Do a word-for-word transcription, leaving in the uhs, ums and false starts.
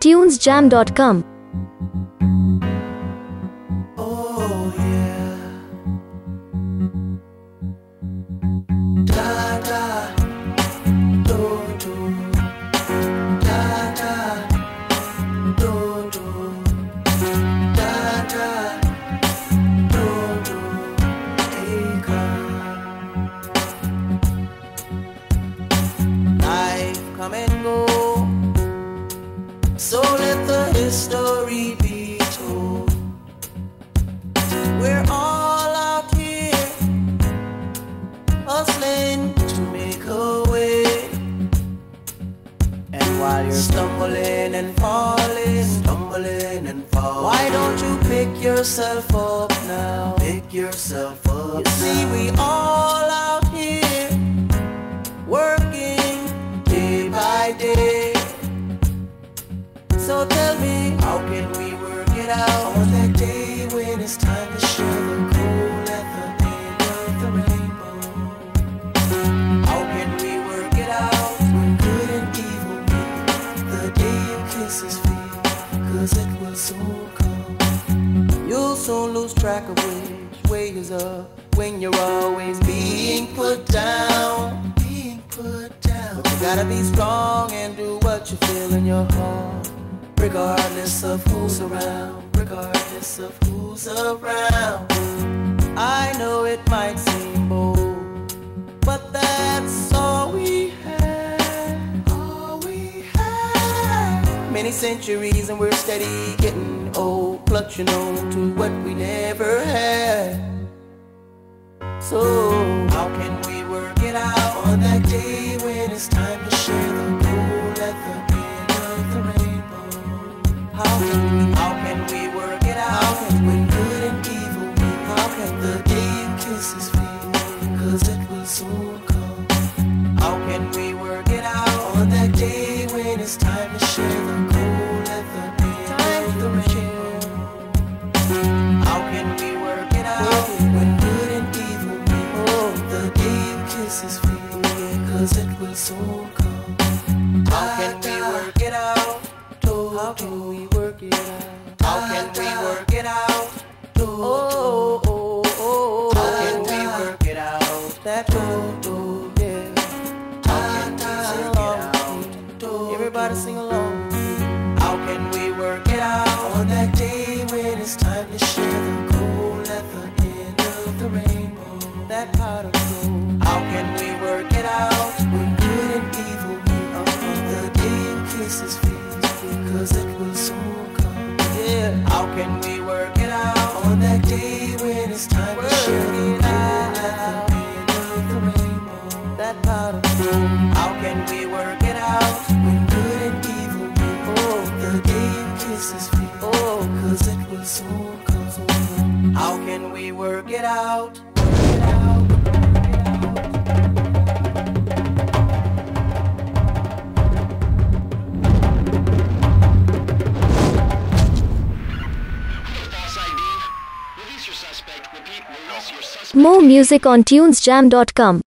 tunes jam dot com. Oh yeah. Da da do do. Da da do do. Da da do do. Hey come. Life come and go. So let the history be told. We're all out here hustling to make a way. And while you're stumbling and falling, stumbling and falling, why don't you pick yourself up now? Pick yourself up. You see, we all out here working day by day. So tell me, how can we work it out on that day when it's time to share the gold at the end of the rainbow? How can we work it out when good and evil meet the day you kiss his feet? Cause it will soon come. You'll soon lose track of which way is up when you're always being put down. Being put down. But you gotta be strong and do what you feel in your heart. Regardless of who's around, regardless of who's around. I know it might seem bold, but that's all we have. All we have. Many centuries and we're steady getting old, clutching on to what we never had. So how can we work it out on that day when it's time to share the gold at the end of the rainbow? How can we, how can we work it out when good and evil meet? How can the day you kiss his feet? Cause it will soon come. How can we work it out on that day when it's time to share the gold at the end of the rainbow? How can we work it out when good and evil meet? Oh, the day you kiss his feet? Cause it will soon come. How can we work it out? How can we work it out? How can we work it out? Oh, oh, oh, oh. How can we work it out? That do, do, yeah. How can we sing along? Everybody sing along. How can we work it out on that day when it's time to share the gold at the end of the rainbow? That pot of gold. How can we work it out when good and evil meet? On the day you kiss his feet? Cause it will soon come. Yeah. How can we work it out on that day when it's time work to share the gold at the end of the rainbow? That pot of gold. How can we work it out when good and evil meet? Oh, the day you kiss his feet. Oh, cause it will soon come. How can we work it out? Work it out. More music on tunes jam dot com.